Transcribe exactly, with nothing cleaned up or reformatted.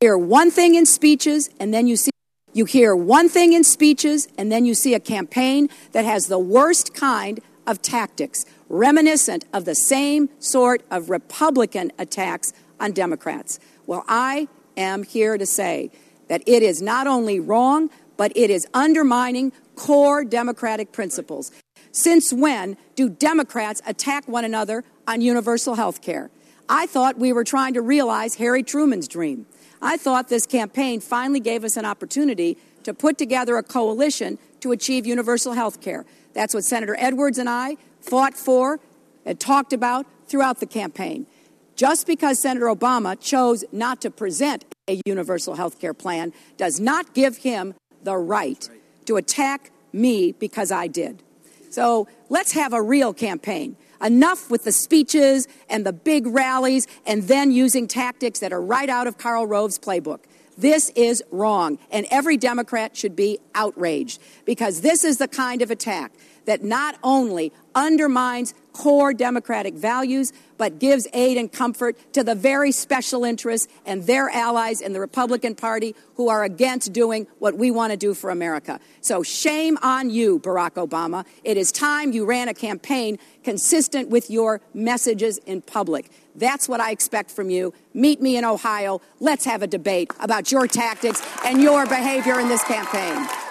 hear one thing in speeches, and then you see you hear one thing in speeches, and then you see a campaign that has the worst kind of tactics, reminiscent of the same sort of Republican attacks on Democrats. Well, I am here to say that it is not only wrong, but it is undermining core democratic principles. Since when do Democrats attack one another on universal health care? I thought we were trying to realize Harry Truman's dream. I thought this campaign finally gave us an opportunity to put together a coalition to achieve universal health care. That's what Senator Edwards and I fought for and talked about throughout the campaign. Just because Senator Obama chose not to present a universal health care plan does not give him the right to attack me because I did. So let's have a real campaign. Enough with the speeches and the big rallies and then using tactics that are right out of Karl Rove's playbook. This is wrong, and every Democrat should be outraged, because this is the kind of attack that not only undermines core democratic values, but gives aid and comfort to the very special interests and their allies in the Republican Party who are against doing what we want to do for America. So shame on you, Barack Obama. It is time you ran a campaign consistent with your messages in public. That's what I expect from you. Meet me in Ohio. Let's have a debate about your tactics and your behavior in this campaign.